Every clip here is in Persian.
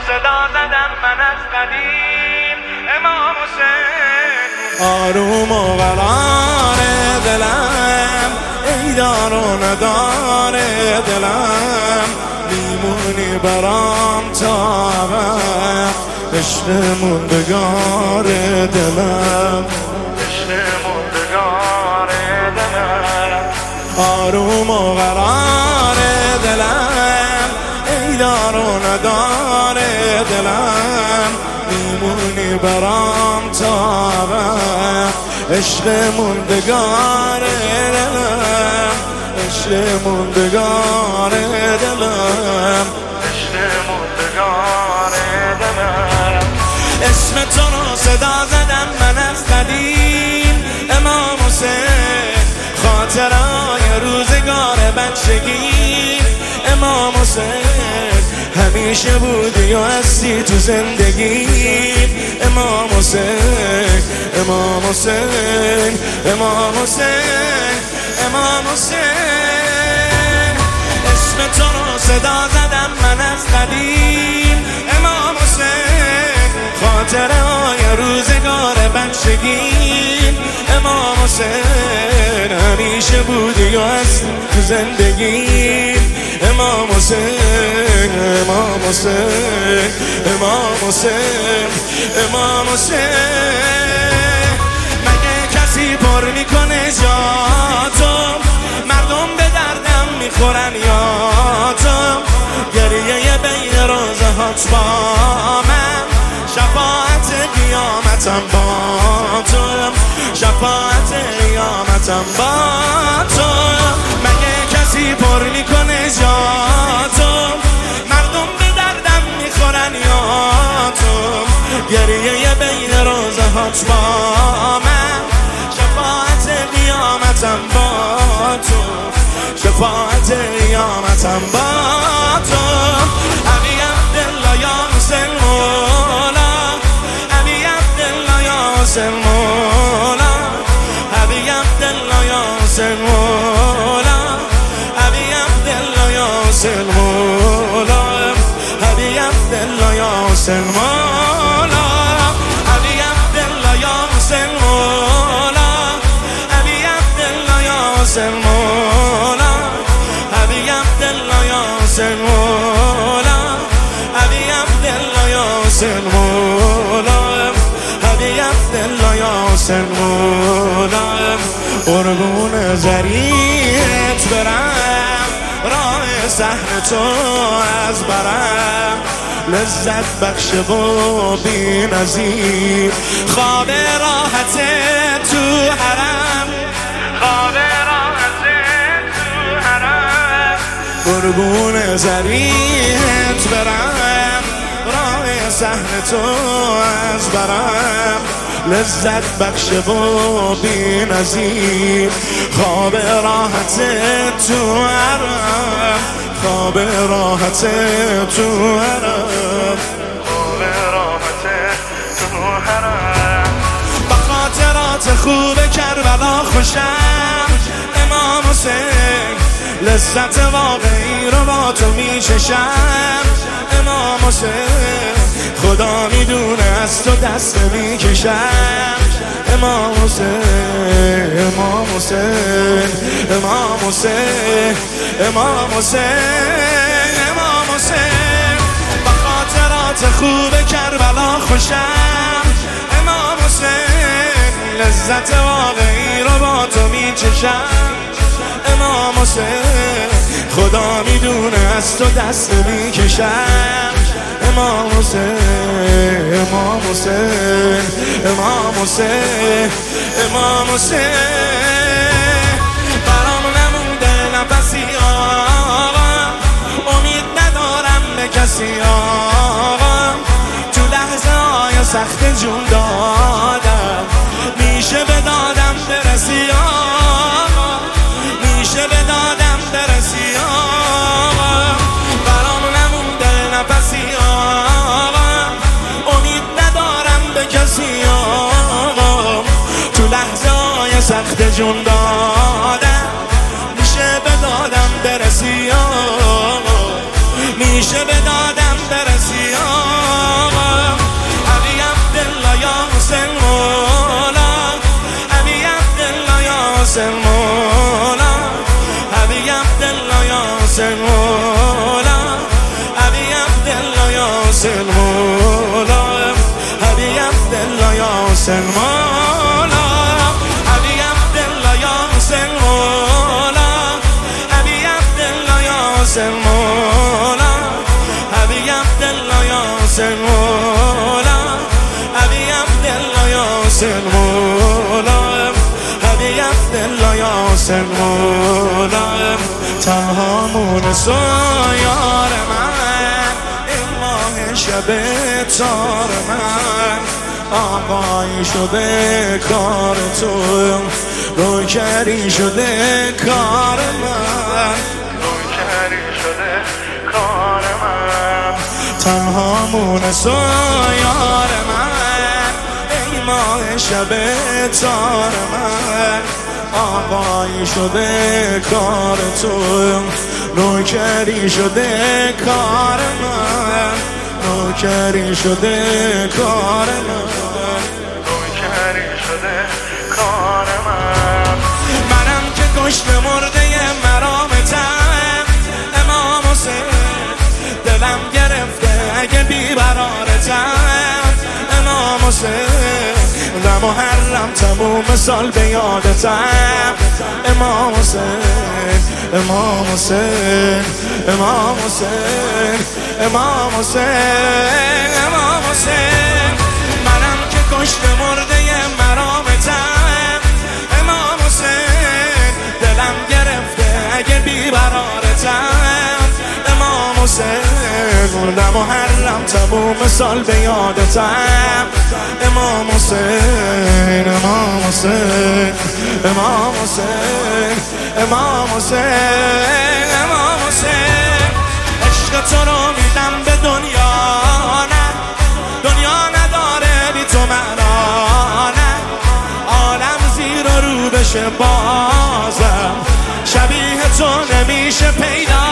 صدا زدم من از قدیم امام حسین. آروم و قرار دلم ای دار و ندار دلم، میمونی برام تا ابد عشق موندگار دلم، عشق موندگار دلم. آروم و قرار دلم ای دار و ندار دلم، میمونی برام تا ابد عشق موندگار دلم، عشق موندگار دلم، عشق موندگار دلم. اسم تو رو صدا زدم من از قدیم امام حسین، خاطرهای روزگار بچگی امام حسین، همیشه بودی و هستی تو زندگی امام حسین، امام حسین، امام حسین، امام حسین. اسم تو رو صدا زدم من از قدیم امام حسین، خاطره های روزگار بچگی امام حسین، همیشه بودی و هستی تو زندگی امام حسین، امام حسین، امام حسین، امام حسین. مگه کسی پر میکنه جاتو، مردم به دردم میخورن یا تو، گریه بین روزهات با من، شفاعت قیامتم با تو، شفاعت قیامتم با تو. مگه کسی پر میکنه جاتو، مردم به دردم میخورن یا تو، گریه بین روزهات با من، شفاعت قیامتم با تو، شفاعت قیامتم با تو. علی عبدالله یا حسین مولا، علی عبدالله یا حسین مولا، علی عبدالله یا حسین مولا، علی عبدالله یا حسین مولا، علی عبدالله یا حسین مولا، علی عبدالله یا حسین مولا، علی عبدالله یا حسین مولا، علی عبدالله یا حسین مولا، علی عبدالله یا حسین مولا، علی عبدالله یا حسین مولا. قربون زریت برم، راه صحن تو از برم، لذت بخش و بی نظیر، خواب راحت تو حرم، خواب راحت تو حرم. قربون زریت برم، راه صحن تو از برم، لذت بخش و بی نظیر، خواب راحت تو حرم، خواب راحت تو حرم، خواب راحت تو حرم. با خاطرات خوب کربلا خوشم امام حسین، لذت واقعی رو با تو میچشم امام حسین، خدا میدونه از تو دست میکشم امام حسین، امام حسین، امام حسین، امام حسین، امام حسین. با خاطرات خوب کربلا خوشم امام حسین، لذت واقعی رو با تو میچشم امام حسین، خدا میدونه از تو دست میکشم امام حسین، امام حسین، امام حسین، امام حسین. برام نمونده نفسی آقا، امید ندارم به کسی آقا، تو لحظه های سخت جون دادم، میشه به دادم برسی آقا، میشه به دادم برسی آقا. برام نمونده نفسی آقا، امید ندارم به کسی آقا، تو لحظه های سخت جون دادم، میشه به دادم برسی آقا، میشه به دادم برسی آقا. تنها مونس و یار من، این ماه شب تار من، آقایی شده کار تو، روکری شده کار من، روکری شده کار من. تنها مونس و یار من، ای ماه شب تار من، آقایی شده کار تو، نوکری شده کار من، نوکری شده کار من، نوکری شده کار من. منم که کشت مرده مرامتم امام حسین، دلم گرفته اگه بیقرارتم امام حسین، و محرم تموم سال به یادتم امام حسین، امام حسین، امام حسین، امام حسین، امام حسین. منم که کشت مرده مرامتم امام حسین، دلم گرفته اگه بیقرارتم امام حسین، و محرم تموم سال به یادتم امام حسین، امام حسین، امام حسین، امام حسین، امام حسین. عشق تو رو میدم به دنیا، نه دنیا نداره بی تو معنا، نه عالم زیر و رو بشه بازم شبیه تو نمیشه پیدا،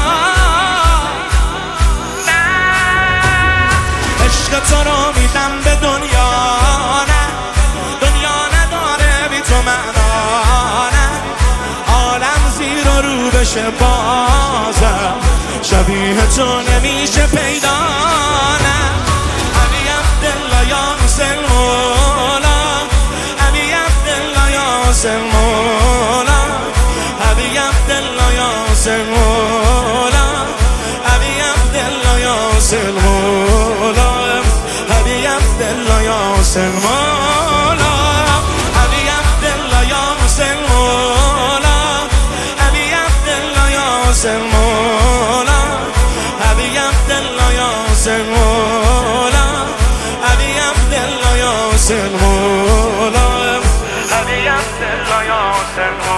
عشق تو رو میدم به دنیا، نه دنیا نداره بی تو معنا، نه عالم زیر و رو بشه بازم شبیه تو نمیشه پیدا، نه علی عبدالله یا حسین مولا، علی عبدالله یا حسین مولا، علی عبدالله یا حسین مولا، علی عبدالله یا حسین مولا، علی عبدالله یا حسین مولا، علی عبدالله یا حسین مولا، علی عبدالله یا حسین مولا، علی عبدالله یا حسین مولا، علی عبدالله یا حسین مولا، علی عبدالله یا حسین